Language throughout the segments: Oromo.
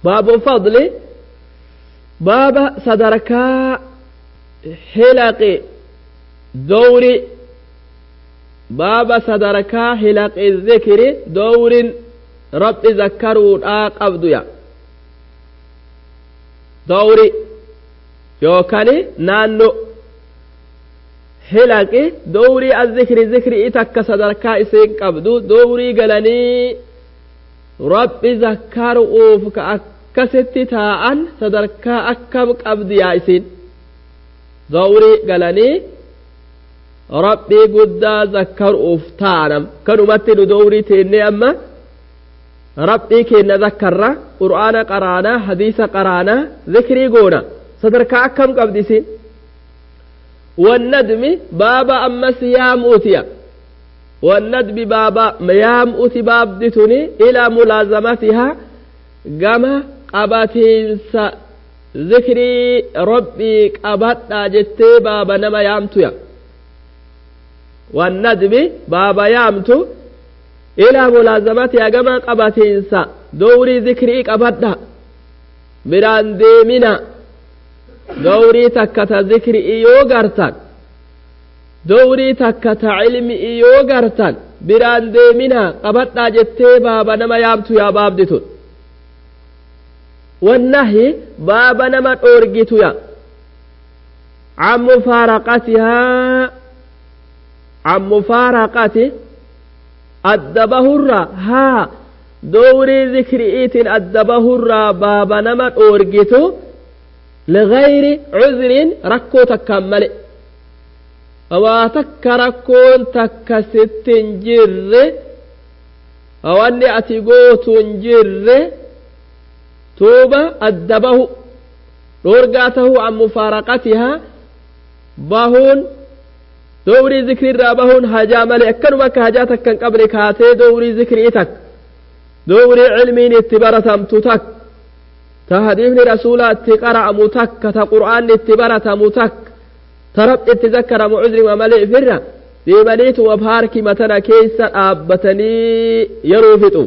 باب فضل باب صدركا حلق دوري باب صدركا حلق الذكر دور رب ذكروا قبض يا دوري يوكاني نانو حلق دوري الذكر ذكر إتك صدركا إسين قبضو دوري قلني رب ذكروا فكأكست تاءن صدركا أكم قبض يا إسين دوري قلني ربي قد ذكر أفتانم كانوا مثل دوري تيني أما ربي كينا ذكر قرآن قرانا حديث قرانا ذكري قونا صدرك أكم قبدسين والندم بابا أما سيام أوتيا والندم بابا ميام أوتي بابدتني إلى ملازمتها قام قباتين ذكري ربي قبطنا جتي بابا نما يامتويا والندب بابا يامتو إلى ملازمتها قام قباتين دوري ذكري قبطنا بران ديمنا دوري تكتا ذكري إيو غرتان دوري تكتا علمي إيو غرتان بران ديمنا قبطنا جتي بابا نما يامتو يا باب ديتون والنهي بابا نما أورجيتو يا عن مفارقتها عن مفارقة الدبهر ها دوري ذكرئيت الدبهر بابا نما أورجيتو لغير عذر ركو تكمل واتك ركون تكست جر واني أتيقوت جر توبة أدبه رورقاته عن مفارقتها باهون دوري ذكر الرابهون هجام لأكن وك هجاتك كان قبرك هاتي دوري ذكر إتك دوري علمين اتبارة متتك تهديفني رسولة اتقرأ متك تقرآن اتبارة متك ترب اتذكر معذر وملئ فرة بمليت وبهارك متنا كيسا آبتني يروفتو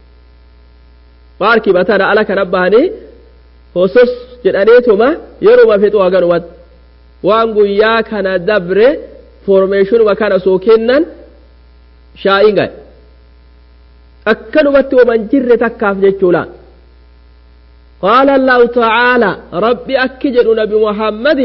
باركي بتانا على كنبهني فوسس جدانيتما يروما فتو غنوات وانغو يا كان دبر فورميشن وكان سوكنن شاينغا اكنوبت ومن جر تكاف جچولا قال الله تعالى ربي اكجد نبي محمد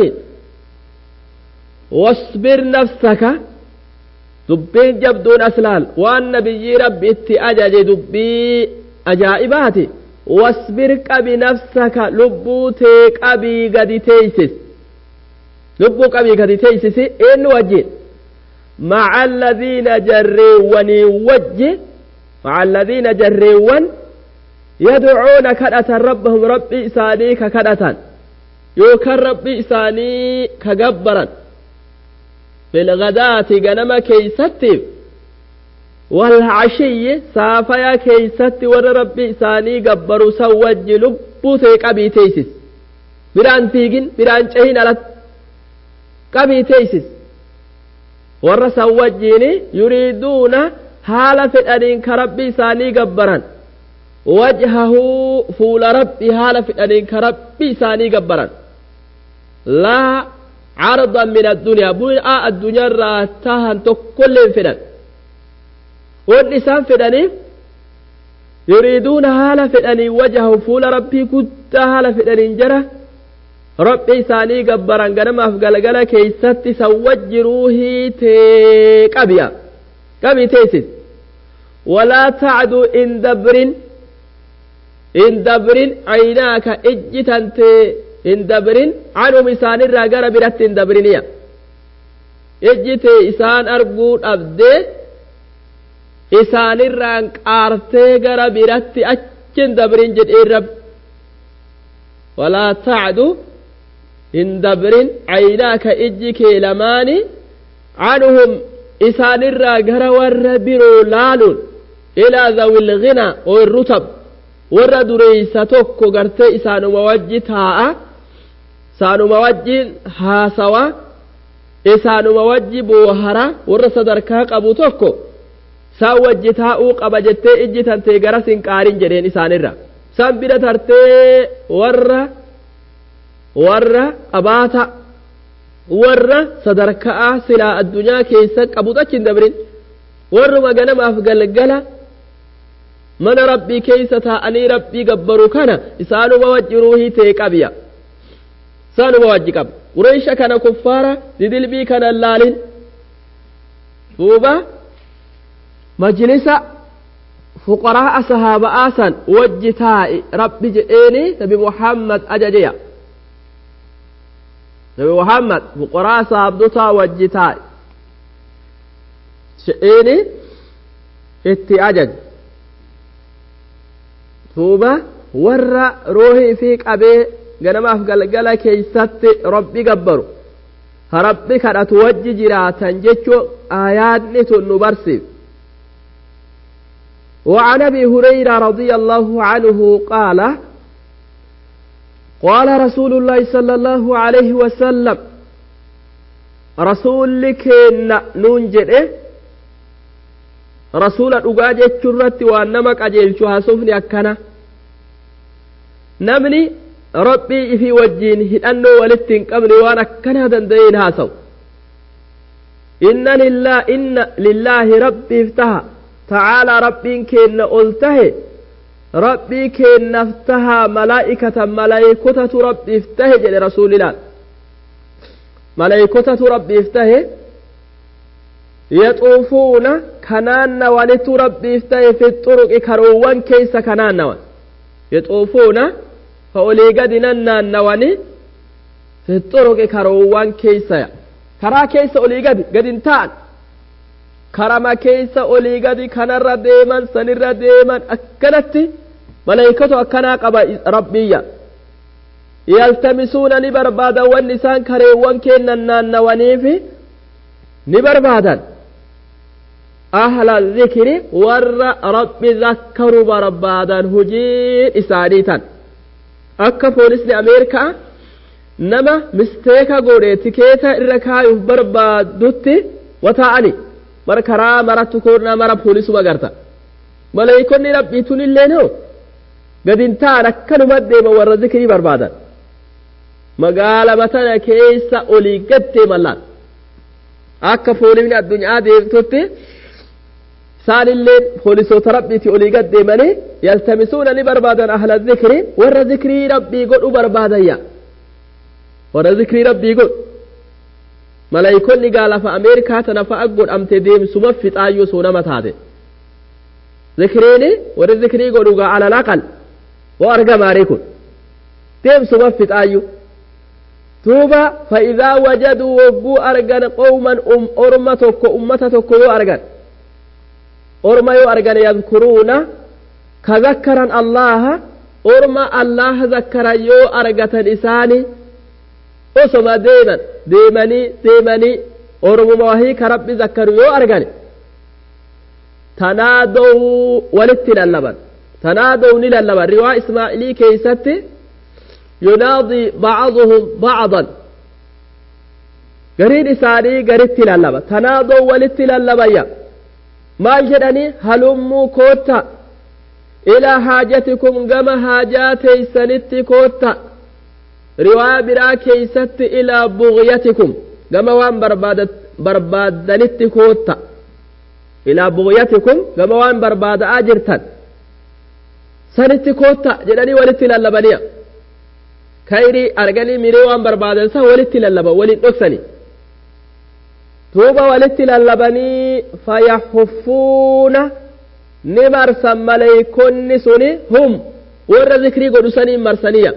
واصبر نفسك دبين جبدون اسلال وان نبي ربي اتأجج دبي أجائباتي واصبر قبي نفسك لبوتي قبي قد تيسس لبو قبي قد تيسس إن وجه مع الذين جريون وجه مع الذين جريون يدعون كدة ربهم ربي إساني ككدة يوكر ربي إساني كجبرا بالغداة جنم كيستيب والعشي سافيا كيست ور ربي ساني قبروا سوج لبو قبي تيسس بران تيجن بران شهين على قبي تيسس ور سوجيني يريدون حال فدانين كربي ساني قبران وجهه فول ربي حال فدانين كربي ساني قبران لا عرضا من الدنيا بوء الدنيا راتها كل فدان والنسان فدانيف يريدون هالا فداني وجهه فول ربي كنت هالا فداني جرى ربي ساني قبران قنما فقلقلا كيست سوجروه تقبيا قبي تيسد ولا تعدو إن دبرين عيناك إجتنت إن دبرين عنو مسان الراقر برات إن دبرينيا إجت إسان أرقود أبدي إسان الرانك آرتي برات أجن دبرين جد إرب ولا تعدو إن دبرين عيناك إجك لماني عنهم إسان الراقر والربرو لالون إلى ذوي الغنى والرتب warra dureeysa tokko gartee isaanuma wajji taa'a isaanuma wajji haasawa isaanuma wajji boohara warra sadarkaa qabu tokko isaan wajji taa'uu qaba jettee ijji tantee gara sin qaarin jedheen isaanirra سنبرة ترتي warra qabaata warra sadarkaa silaa addunyaa keessa qabuudhachi hin dabrin warruma ganamaaf galgala mana rabbii keessa taa'anii rabbii gabbaru kana isaanuma wajji ruuhii ta'e qabiya isaanuma wajji qaba qureesha kana kuffaara didilbii kana laalin duuba majlisa fuqaraa sahaaba'aa san wajji taa'i rabbi jedheeni nabi muhammad ajajeya nabi muhammad fuqaraa sahabdotaa wajji taa'i jedheeni itti ajaj duuba warra ruuhii fi qabee ganamaaf galgala keeysatti rabbi gabbaru ha rabbi kadhatu wajji jiraatan jechuu aayaadni tun nu barsiif وعن ابي هريره رضي الله عنه قال قال رسول الله صلى الله عليه وسلم رسولك ننجد رسول أجاج الشرة وأنمك أجيل شهاسفني أكنا نمني ربي في وجين أنه ولتن قبل وأنا كنا دندين هاسو إن لله ربي افتها تعالى ربي كن قلته ربي كن افتها ملائكة ربي افتها جل رسول الله ملائكة ربي افتها يطوفون كنان ولت ربي افتها في الطرق كروان كيس كنان يطوفون فأولي قد ننان نواني في الطرق كروان كيس كرا كيس أولي قد انتان كرما كيس أولي قد كنر ديما سنر ديما أكلت ملائكة أكنا قبا ربيا يلتمسون نبربادا والنسان كروان كننان نواني في نبربادا أهل الذكر ور رب ذكروا بربادا هجين إسانيتا أكا فوليسني أمريكا نما مستيكا قولي تكيتا إركايو بربادوتي وتعني مر كرا مر تكورنا مر فوليسو مغارتا ملايكوني ربي توني اللين هو قد انتان أكنو مديما ور ذكري بربادا مقالا متنا كيسا أولي قدتي ملان أكا فولي من الدنيا ديفتوتي سال الليل فوليسو تربيتي أولي قد ديماني يلتمسون لبربادا أهل الذكر ور ذكري ربي قد بربادا يا ور ذكري ربي قد ملايكوني قال فأمريكا تنفع قد أمت ديم سمفت آيو سونما تاتي ذكريني ور ذكري قدوغا على الأقل وأرقى ماريكون ديم سمفت آيو توبا فإذا وجدوا وقو أرقان قوما أرمتك أمتك أرقان أرما يؤرغن يذكرون كذكرا الله أرما الله ذكر يو أرغة لساني أسما ديماني أرما وهي كرب ذكر يو أرغن تنادوا ولتنا اللبن تنادوا نلا اللبن رواء إسماعيلي كيست يناضي بعضهم بعضا قرين إساني قريتنا اللبن تنادوا ولتنا اللبن maal jedhani halummuu kootta ilaa haajatikum gama haajaa teeysanitti kootta riwaayaa biraa keeysatti ilaa bugyatikum gama waan barbaadanitti kootta ilaa bugyatikum gama waan barbaada'aa jirtan sanitti kootta jedhanii walitti lallabaniya kayrii arganii miree waan barbaadan san walitti lallaban waliin dhoksanii توبا ولت للبني فيحفون نمرسا ملائكون سني هم ور ذكري قدسني مرسنيا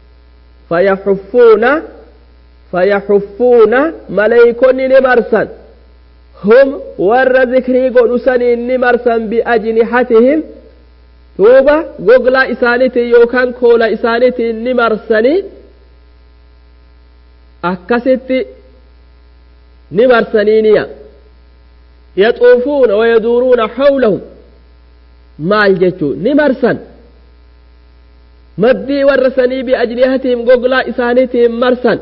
فيحفون ملائكون نمرسا هم ور ذكري قدسني نمرسا بأجنحتهم توبا قوغلا إسانتي يوكان كولا إسانتي نمرسني أكستي نمرسنينيا يطوفون ويدورون حولهم ما الجتو نمرسن مدي ورسني بأجنحتهم قوغلا إسانتهم مرسن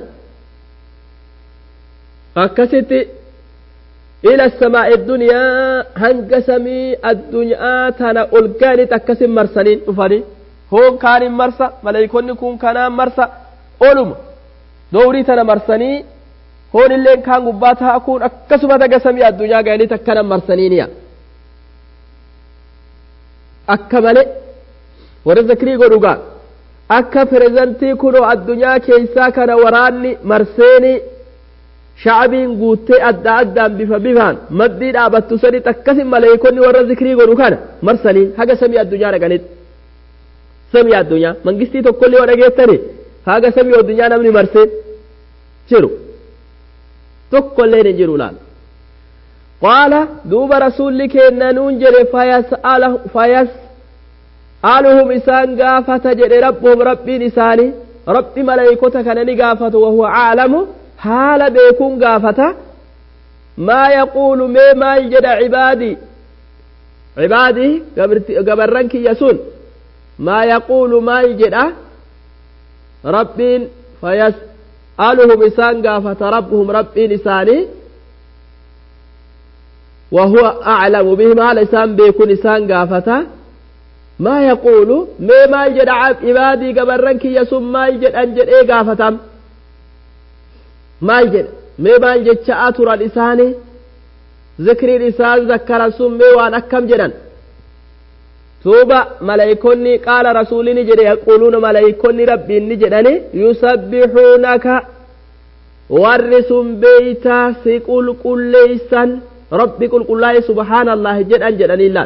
أكست إلى السماء الدنيا هنقسمي الدنيا تنا ألقاني تكسم مرسنين أفاني هون كان مرسى ملايكون كون كان مرسى أولم دوري تنا مرسني هون اللي كان قباتها أكون أكسب هذا قسمي الدنيا قالي تكنا مرسنينيا أكمل ورزقني قروقا أكا فرزنتي كنو الدنيا كيسا كان وراني مرسيني شعبين قوتي أدى بفبيفان مدين آبتو سني تكسم ملايكوني ورزقني قروقا مرسنين هذا سمي الدنيا قالت سمي الدنيا من قستي تقولي ورقيتني هذا سمي الدنيا نمني مرسين جرو تقولي نجرو لان قال دوب رسولك إن ننجر فيسألهم إسان قافة جر ربهم ربي نساني ربي ملايكوتا كان قافة وهو عالم حال بيكون قافة ما يقول ما يجد عبادي قبرنك يسون ما يقول ما يجد ربي فيسألهم إسان قافة ربهم ربي نساني وهو أعلم بهم على إسان بيكون إسان قافة ما يقول ما يجد عبادي قبرنك يسون ما يجد أنجد إيه قافتم ما يجد ما يجد شاءتر الإساني ذكر الإسان ذكر سمي وان أكم جدا توبة ملايكوني قال رسولي نجد يقولون ملايكوني ربي نجدني يسبحونك ورسم بيتا سيقول كل ليسان ربي قل الله سبحان الله جدا جدا لله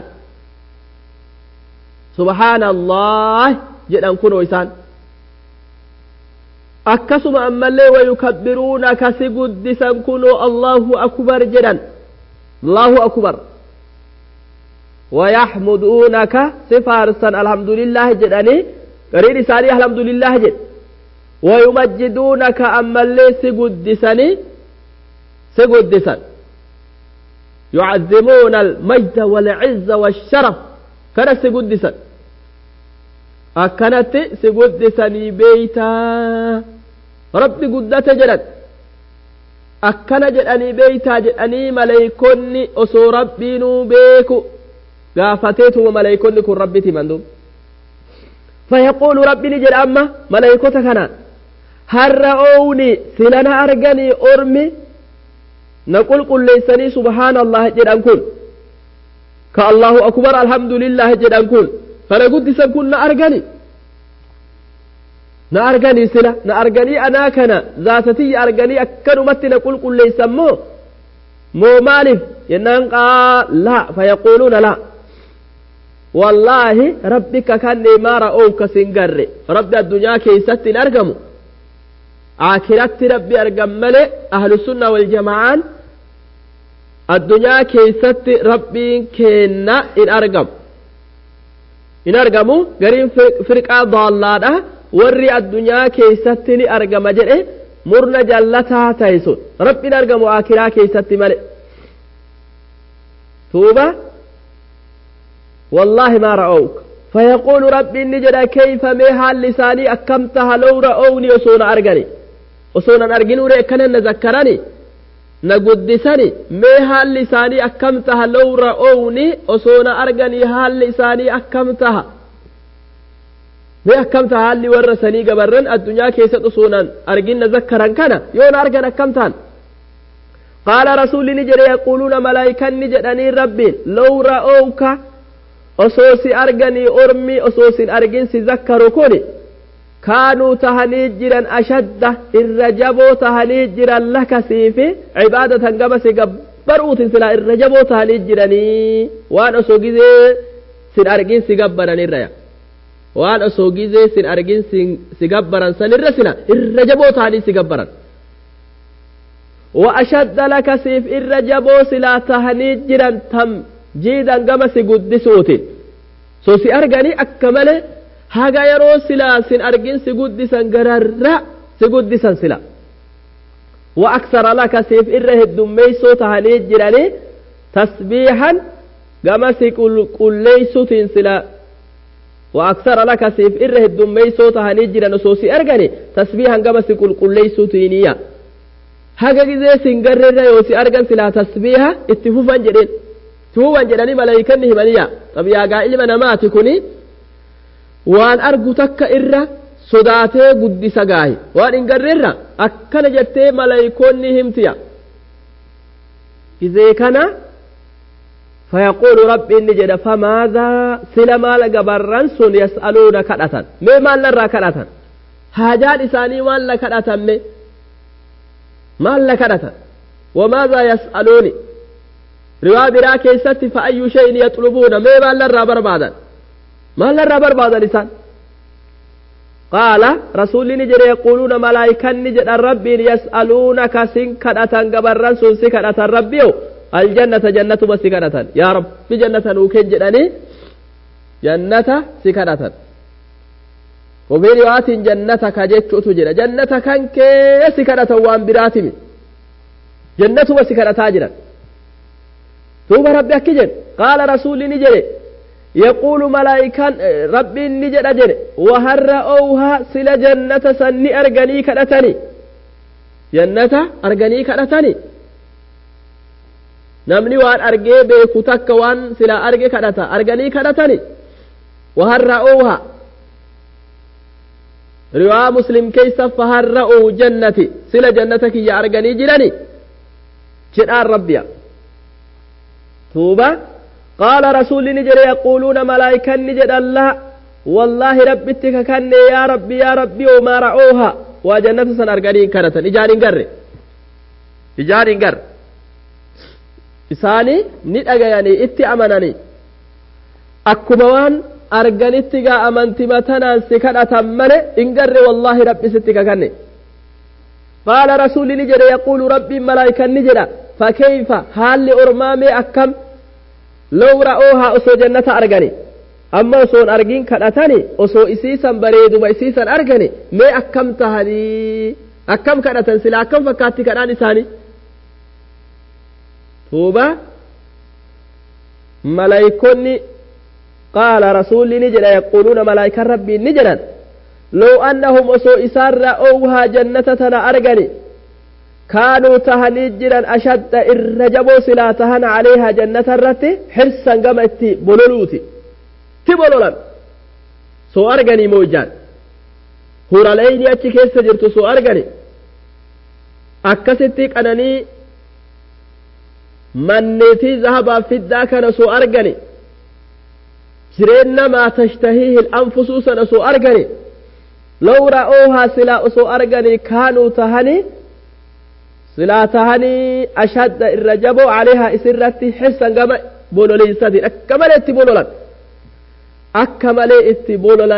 سبحان الله جدا كنو إسان أكسم أما اللي ويكبرونك سيقدسا كنو الله أكبر جدا الله أكبر ويحمدونك سفارسا الحمد لله جدني قرير ساري الحمد لله جد ويمجدونك أما اللي سيقدسا يعظمون المجد والعز والشرف كان سيقدسا أكنت سيقدسني بيتا ربي قدت جدد أكن جدني بيتا جدني ملايكوني أسو ربي نوبيكو قافتيت وملايكوني كن ربي تمندوم فيقول ربي نجد أما ملايكوتا كان هرعوني سلنا أرغني أرمي نقول قل ليسني سبحان الله جدًا كل كالله أكبر الحمد لله جدًا كل فنقول سنكون نأرغني سلا نأرغني أنا كنا ذاتتي أرغني أكنمت نقول قل ليسمو مو مالف ينان قال لا فيقولون لا والله ربك كان ما رأوك سنقر رب الدنيا كيست أرغمو آخرت ربي أرغم ملئ أهل السنة والجماعة الدنيا كيست ربي كينا إن أرغمو قرين فرقة ضالة ورّي الدنيا كيست أرغم جرئ مرنا جلتها تيسون ربي أرغمو آخرة كيست ملئ توبة والله ما رأوك فيقول ربي نجد كيف ميها لساني أكمتها لو رأوني وصونا أرغني وصونا أرغنوا رأكنا نذكرني نقدسني ميها لساني أكمتها لو رأوني وصونا أرغني هال لساني أكمتها مي أكمتها اللي ورسني قبرن الدنيا كيست وصونا أرغن نذكرن كان يون أرغن أكمتان قال رسول نجد يقولون ملائكا نجدني ربي لو رأوك أصوصي أرغني أرمي أصوصي أرغن سذكروا كوني كانوا تهنيجرا أشد الرجبو تهنيجرا لك سيفي عبادة قبس قبروت سلا الرجبو تهنيجراني وان أصوغيزي سن أرغن سيقبراني الرجا وان أصوغيزي سن أرغن سيقبران سن الرسنا الرجبو تهني سيقبران وأشد لك سيف الرجبو سلا تهنيجرا تم جيدا قبس قدسوتي سوسي أرغني أكمل haga yeroo silaa sin argin si guddisan gararra si guddisan sila wa aksara laka siif irra heddummeeysoo tahanii jiranii tasbiihan gama si qulqulleeysutiin sila wa aksara laka siif irra heddummeeysoo tahanii jiran osoo si argani tasbiihan gama si qulqulleeysuutiiniya haga gizee sin garreerra yoo si argan silaa tasbiiha itti fufan jedhanii malaayikanni himaniya xabiyaagaa ilma namaati kuni waan argu takka irra sodaatee guddisa gaahi waan hin garreerra akkana jettee malaayikoonni himtiya izee kana فيقول ربي نجد فماذا سلما لقبران سن يسألون كدة ما لرا كدة حاجات إساني ما كدة ما كدة وماذا يسألوني رواه برا كيست فأي شيء يطلبون ما لرا بربادا ما لرا بربادا لسان قال رسول نجد يقولون ملائكة نجد ربي يسألونك سن كدة قبران سن سكدة ربي الجنة جنة بسكنة يا رب في جنة نوكين جدني جنة سكنة وفي رواية جنة كجت تجرى جنة كان كسكنة وان براتم جنة بسكنة تاجرا ثم ربي أكجر قال رسول نجري يقول ملائكة ربي نجر أجر وهر أوها سل جنة سني أرغني كرتني جنة أرغني كرتني namni waan argee beeku takka waan sila arge kadhata arganii kadhatani waharra'uuha riwaa muslim keessa faharra'uu jannati sila jannata kiyya arganii jirani jedhaan rabbiya tuuba qaala rasuulli ni jedhe yaquuluuna malaa'ikanni jedhan la wallaahi rabbitti kakanne yaa rabbi omaa ra'uuha waa jannata san arganii kadhatan ijaan hin garre isaanii ni dhagayanii itti amananii akkuma waan arganitti gaa amantima tanaan si kadhatan male hin garre wallaahi rabbi sitti kakanne qaala rasuulli ni jedhe yaquulu rabbiin malaa'ikan ni jedha fakkeeyfa haalli ormaamee akkam low ra'oohaa osoo jannata argani amma osoon argiin kadhatani osoo isiisan bareeduma isiisan argani mee akkam tahanii akkam kadhatan sila akkam fakkaatti kadhaan isaanii توبة ملايكوني قال رسول نجد يقولون ملايكة ربي نجدا لو أنهم أسوء إسار رأوها جنة تنا أرغني كانوا تهني جدا أشد الرجبو سلا تهن عليها جنة الرتي حرصا قمت بلولوتي تبلولا سو أرغني موجان هورا ليني أتي كيس جرتو سو أرغني أكستيك أنني manneetii zahabaa fiddaa kana soo argani jireenna maa tashtahiihi anfusuu sana soo argani law ra'oohaa silaa osoo argani kaanuu tahanii silaa tahanii ashadda irra jaboo caleehaa isirratti xirsan gama bololiinsatiin akka malee itti bololan akka malee itti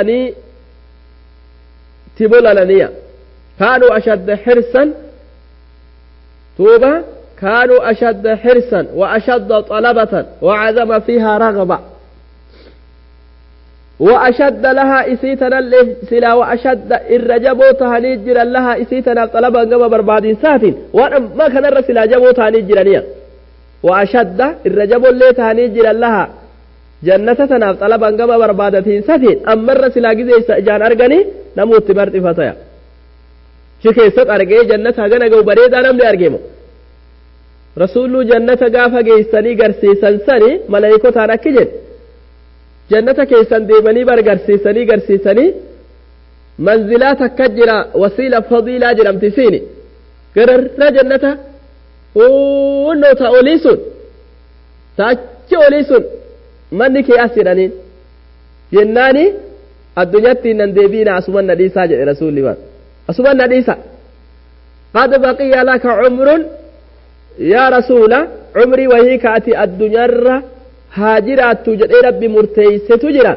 bololaniya kaanuu ashadda xirsan tuuba كانوا أشد حرصا وأشد طلبة وعزم فيها رغبة وأشد لها إسيتنا سلا وأشد الرجبوتها نجرا لها إسيتنا طلبا قبل بربادين ساتين وما كان الرسل جبوتها نجرا وأشد الرجب الليتها نجرا لها جنتنا طلبا قبل بربادين ساتين أما الرسل جزي سأجان أرغني نموت برد فتايا شكي ست أرغي جنتها غنقو بريدا نملي أرغيمو رسول جنة غافا جيساني غرسيسان ساني ملايكوتان أكجن جنة كيسان ديماني غرسيساني منزلات كجرا وسيلة فضيلة جرم تسيني قرر جنة ونو تأوليسون تأكي أوليسون مني كي أسيرانين يناني الدنيا تينن ديبين أسمان نديسا جري رسول الله أسمان نديسا قد بقي لك عمر يا رسول عمري وهي كاتي الدنيا هاجرات توجد ربي مرتيس تجرا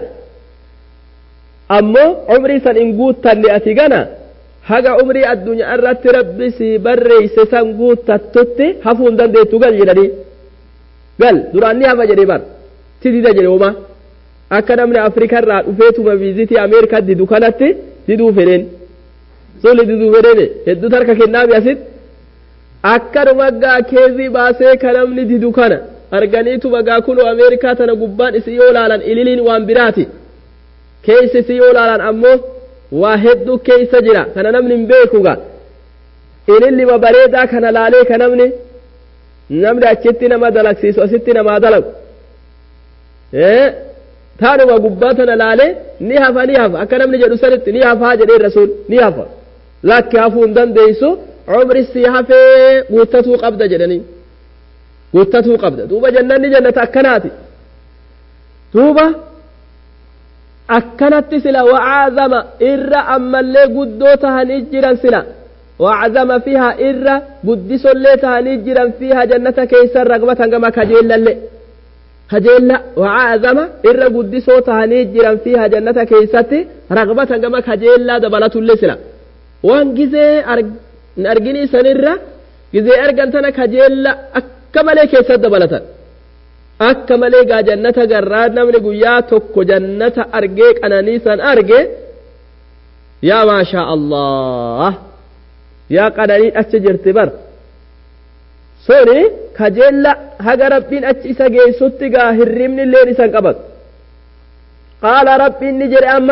أمو عمري سنقود تنئتي غنا هاga عمري الدنيا الرات ربي سي بري سنقود تتتي هفون دان دي تغل جدني قال دراني هما جدي بار تدي دا جدي وما أكنا من أفريقيا را وفيتو ما فيزيتي أمريكا دي دوكاناتي دي دو فرين سولي دي دو فرين هدو تركا كنام ياسد akkanuma gaa keezii baasee kanamni didu kana arganiitu bagaa kunoo ameerikaa tana gubbaan isi yoo laalan ililiin waan biraati keeysi isi yoo laalan ammoo waa hedduu keeysa jira kana namni hin beekuga ilillima bareedaa kana laalee kanamni namni achitti nama dalagsiisu asitti namaa dalagu taanuma gubbaatana laale ni hafa akka namni jedhu sanitti ni hafa jedhee rasuul ni hafa lakki hafuu hin dandeessu umri si hafee guuttatuu qabda jedhanii guuttatuu qabda duuba jannanni jannata akkanaati duuba akkanatti sila wa'aazama irra ammallee guddoo tahanii jiran sila wa'aazama fiihaa irra guddisollee tahanii jiran fiihaa jannata keessa ragbatan gama kajeellallee kajeella wa'aazama irra guddisoo tahanii jiran fiihaa jannata keessatti ragbatan gama kajeellaa dabalatullee sila waan gizee arginii sanirra gizee argan tana kajeella akka malee keessatti dabalatan akka malee gaa jannata garraa namni guyyaa tokko jannata argee qananii san arge yaa maashaa Allah yaa qananii achi jirti bar soni kajeella haga rabbiin achi isa geessutti gaa hirribni illeen isan qabatu qaala rabbiin ni jedhe amma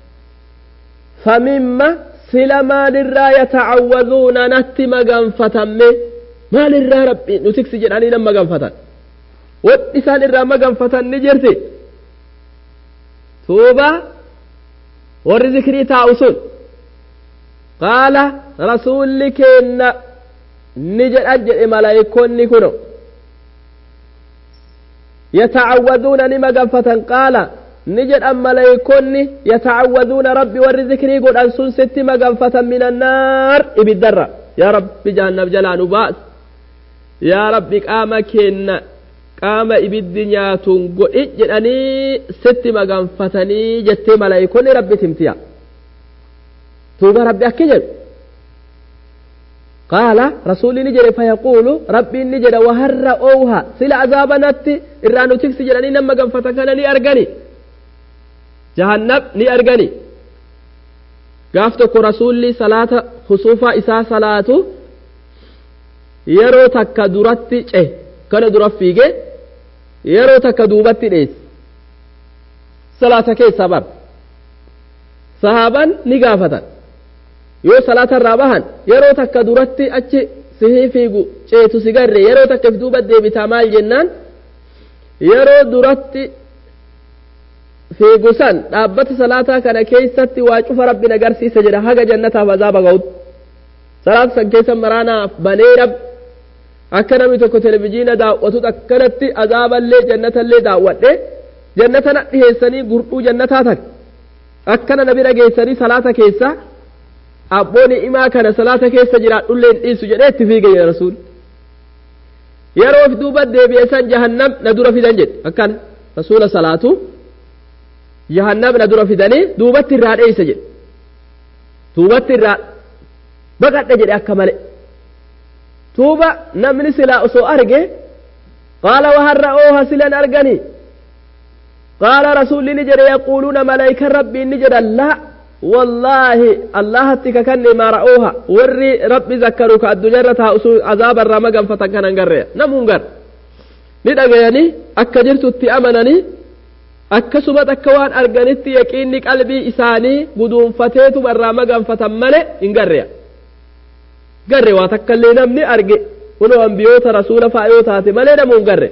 famimma sila maalirraa yatacawwaduuna natti maganfatamme maalirraa rabbiin nutiksi jedhanii nan maganfatan wadhi isaan irraa maganfatan ni jirti tuuba warri zikrii taa'u sun qaala rasuulli keenna ni jedhan jedhe malaa'ikoonni kuno yatacawwaduuna ni maganfatan qaala ni jedhan malaa'ikoonni yatacawwaduuna rabbi warri zikrii godhan sun sitti maganfatan min annaar ibiddarra yaa rabbi jahannam jalaa nu baas yaa rabbi qaama keenna qaama ibiddi nyaatuun godhi jedhanii sitti maganfatanii jettee malaa'ikoonni rabbi timtiya tuuba rabbi akki jedhu qaala rasuulli ni jedhe fayaquulu rabbiin ni jedha waharra ooha sila azaabanatti irraa nu tiksi jedhanii nan maganfatan kana ni argani jahannam ni argani gaaf tokko rasuulli salaata husuufaa isaa salaatu yeroo takka duratti cehe kana dura fiige yeroo takka duubatti dheesse salaata keessa bar sahaaban ni gaafatan yoo salaata irraa bahan yeroo takka duratti achi sihii fiigu ceetu si garre yeroo takka if duuba deebitaa maal jennaan yeroo duratti fiigu san dhaabbata salaataa kana keessatti waa cufa rabbiin agarsiisa jedha haga jannataaf azaaba ga'utti salaata san keessa maraanaaf banee rabbi akka namni tokko televizyiina daawwatu akkanatti azaaballee jannatallee daawwadhe jannatana dhiheessanii gurduu jannataa tan akkana nabi dhageessanii salaata keessa abbooni imaa kana salaata keessa jiraadhullee hin dhiisu jedhee itti fiige jedha rasuul yeroo of duuba deebi'eessan jahannam na dura fidan jedhe akkana rasuula salaatu jahannam na dura fidanii duubatti irraa dheeysa jedhe duubatti irraa baqadhe jedhe akka malee tuuba namni silaa osoo arge qaala waharra ooha silan argani qaala rasuulli ni jedhe yaquuluuna malaa'ikan rabbiin ni jedhan laa wallaahi allahatti kakanne maa ra'ooha warri rabbi zakkaru ka addunyaarra taa'u sun azaabarraa maganfatan kanan garre namuun gar ni dhagayanii akka jirtutti amananii akkasumas akka waan arganitti yaqiinni qalbii isaanii guduunfateetu irraa maganfatan male hin garre waa takkallee namni arge kunoo ambiyoota rasuula fa'a yoo taate malee namuun garre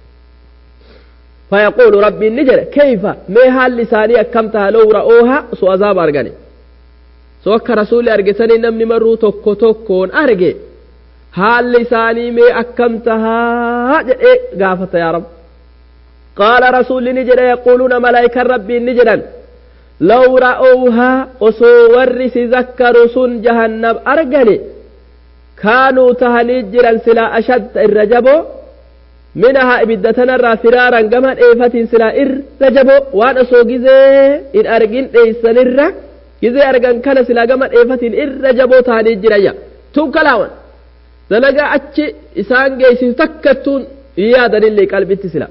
fayaquulu rabbiin ni jedhe keeyfa mee haalli isaanii akkam taha low ra'ooha osoo azaaba argani so akka rasuulli argisanii namni marruu tokko tokkoon arge haalli isaanii mee akkam tahaa jedhee gaafata yaa rab qaala rasuulli ni jedhe yaquuluuna malaa'ikan rabbiin ni jedhan low ra'ooha osoo warri si zakkaru sun jahannam argani kaanuu tahanii jiran silaa ashadda irra jaboo minahaa ibiddatanarraa firaaran gama dheefatiin silaa irra jaboo waan osoo gizee in argin dheeysanirra gizee argan kana silaa gama dheefatiin irra jaboo tahanii jirayya tun kalaawan dalagaa achi isaan geessisu takkattuun yaadanillee qalbitti sila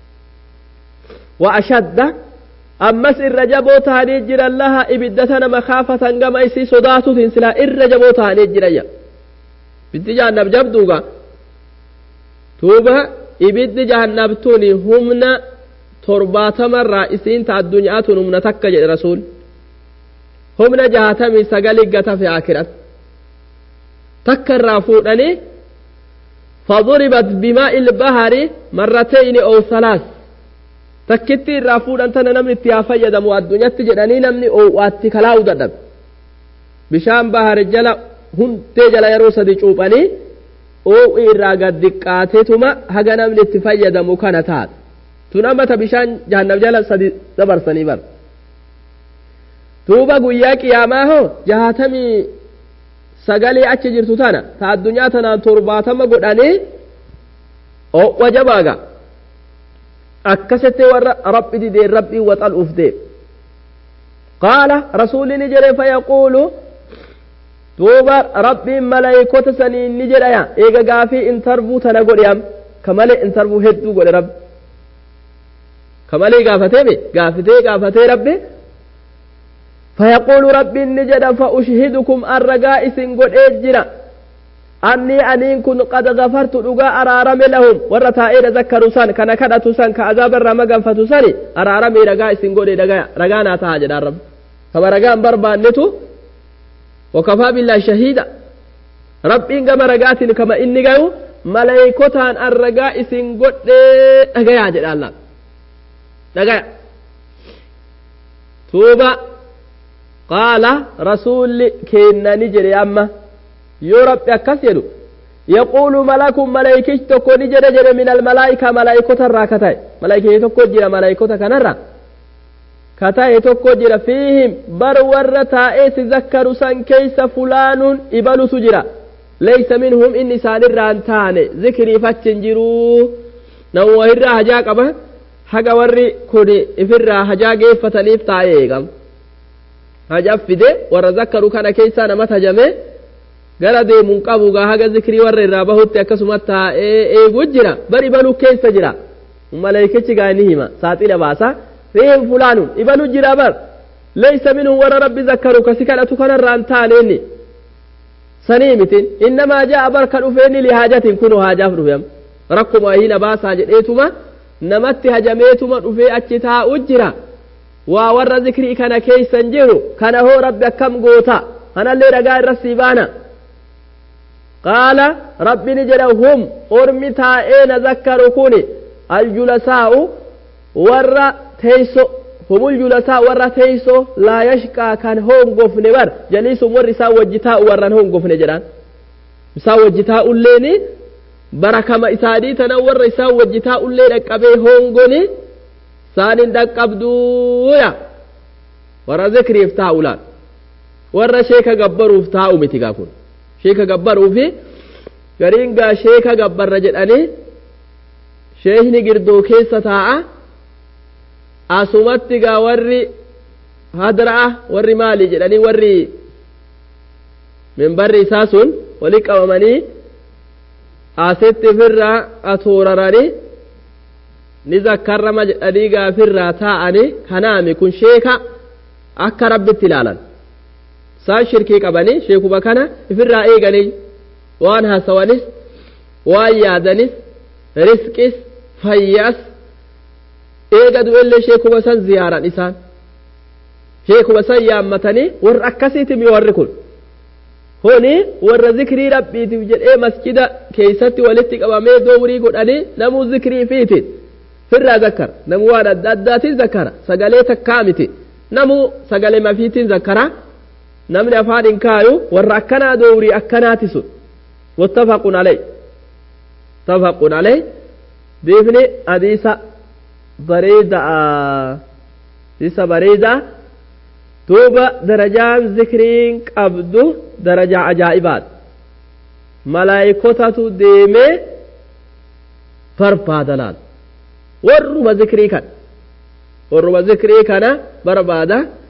wa ashadda ammas irra jaboo tahanii jiran laha ibiddatana makaafatan gama isii sodaatutiin silaa irra jaboo tahanii jirayya ibiddi jahannam jabduuga tuuba ibiddi jahannabtuuni humna 70 isiin ta addunyaatun humna takka jedhe rasuul humna 69 gatafe akirat takka irraa fuudhanii فضربت بماء البحر مرتين أو ثلاث takkitti irraa fuudhan tana namni itti haa fayyadamu addunyaatti jedhanii namni oowwaatti kalaa'uu dadhabe bishaan bahar jala hundee jala yeroo sadi cuuphanii oowwi irraa gad diqqaateetuma haga namni itti fayyadamu kana taate tun ammata bishaan jahannam jala sadi dabarsanii bar tuuba guyyaa qiyaamaa hoo 69 achi jirtu tana ta addunyaa tanaan 70 godhanii oowwa jabaaga akkasitti warra rabbi didee rabbii waxal ufdee qaala rasuulli ni jedhe fayaquulu duuba rabbiin malaayikota saniin ni jedhaya eega gaafii intarvuu tana godheyam ka malee intarvuu hedduu godhe rabbi ka malee gaafatee rabbi fayaquulu rabbiin ni jedha fa ushhidukum arragaa isin godhee jira anni aniin kun qad gafartu dhugaa araarame lahum warra taa'ee zakkaru san kana kadhatu san ka azaabarraa maganfatu sani araarame ragaa isin godhe ragaa naa ta'a jedhaan rabbi kama ragaan barbaannetu wakafaa billaahi shahiida rabbiin gama ragaatiin kama inni gayu malaayikotaan arragaa isin godhee dhagayaa jedhaan laal dhagaya tuuba qaala rasuulli keennani jedhe amma yoo rabbi akkas jedhu yaquulu malakun malaayikichi tokko ni jedhe min almalaa'ika malaayikota irraa kata'e malaayikichi tokko jira malaayikota kanarra kata'e tokko jira fiihim bar warra taa'ee si zakkaru san keeysa fulaanuun ibalutu jira leysa minhum inni isaanirraan taane zikriif achin jiruu nan wahirraa hajaa qaba haga warri kun ifirraa hajaa geeffataniif taa'ee eegam hajaa fide warra zakkaru kana keeysaa nama tajame gara deemuun qabu gaa haga zikrii warra irraa bahutti akkasuma taa'ee eegu jira bari ibaluu keessa jira malaayikichi gaa ni hima saaxila baasa fiihim fulaanun ibalu jira bar leysa minhum warra rabbi zakkaru kasi kadhatu kanarraan taaneenni sanii mitin innamaa jaa'a bar ka dhufeenni lihaajatin kunu haajaaf dhufeem rakkuma hina baasaa jedheetuma namatti hajameetuma dhufee achi taa'u jira waa warra zikrii kana keeysan jiru kana hoo rabbi akkam goota kanallee ragaa irra sii baana qaala rabbi ni jedha hum ormi taa'eena zakkaru kuni aljulasaa'u warra teeyso humul julasaa warra teeyso laa yashqaa kan hongofne bar jaliisum warri isaan wajji taa'u warran hongofne jedhaan isaan wajji taa'ulleeni barakama isaanii tanan warra isaan wajji taa'ullee dhaqqabee hongoni isaanin dhaqqabduuya warra zikriif taa'ulaan warra sheeka gabbaruuf taa'u miti gaa kun sheeka gabbaruufi gariin gaa sheeka gabbarra jedhanii sheekni girdoo keessa taa'a asumatti gaa warri hadra'a warri maali jedhanii warri minbarri isaa sun wali qabamanii asitti firraa atooraranii ni zakkarrama jedhanii gaa firraa taa'anii kanaami kun sheeka akka rabbitti ilaalan isaan shirkii qabanii sheekuma kana ifirraa eeganii waan haasawanis waan yaadanis risqis fayyaas eegadu illee sheekuma san ziyaaran isaan sheekuma san yaammatanii warra akkasiiti mi warri kun honi warra zikrii rabbiitiif jedhee masjida keeysatti walitti qabamee doorii godhanii namuu zikrii fiitiin firraa zakkara namuu waan adda addaatiin zakkara sagalee takkaa miti namuu sagalee mafiitiin zakkara namni afaan hin kaayu warra akkanaa doorii akkanaati sun muttafaqun alay biifni hadiisa bareeda duuba darajaan zikriin qabdu darajaa ajaa'ibaadha malaayikotatu deemee barbaada laal warruma zikrii kana barbaada